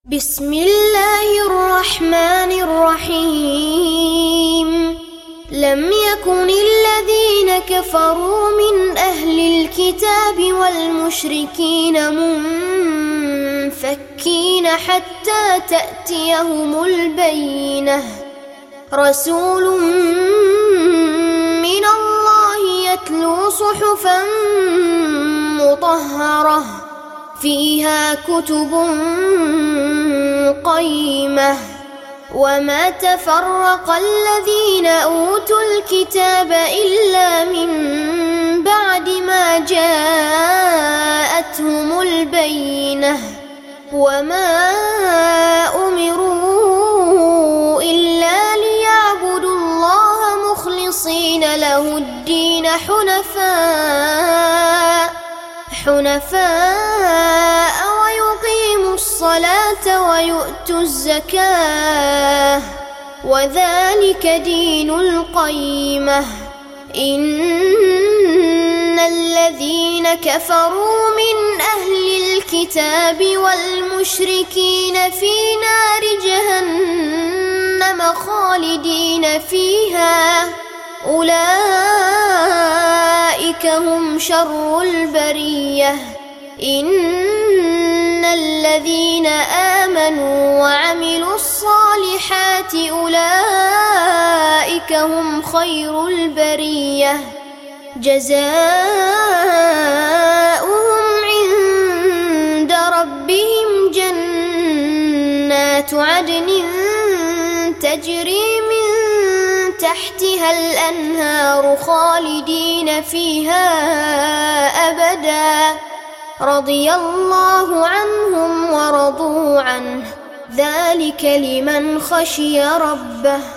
بسم الله الرحمن الرحيم. لم يكن الذين كفروا من أهل الكتاب والمشركين منفكين حتى تأتيهم البينة. رسول من الله يتلو صحفا مطهرة فيها كتب قيمة. وما تفرق الذين أوتوا الكتاب إلا من بعد ما جاءتهم البينة. وما أمروا إلا ليعبدوا الله مخلصين له الدين حنفاء ويقيموا الصلاة ويؤتوا الزكاة وذلك دين القيمة. إن الذين كفروا من أهل الكتاب والمشركين في نار جهنم خالدين فيها أولئك هم شر البرية. إن الذين آمنوا وعملوا الصالحات أولئك هم خير البرية. جزاؤهم عند ربهم جنات عدن تجري من تحتها الأنهار خالدين فيها أبدا. رضي الله عنهم ورضوا عنه ذلك لمن خشي ربه.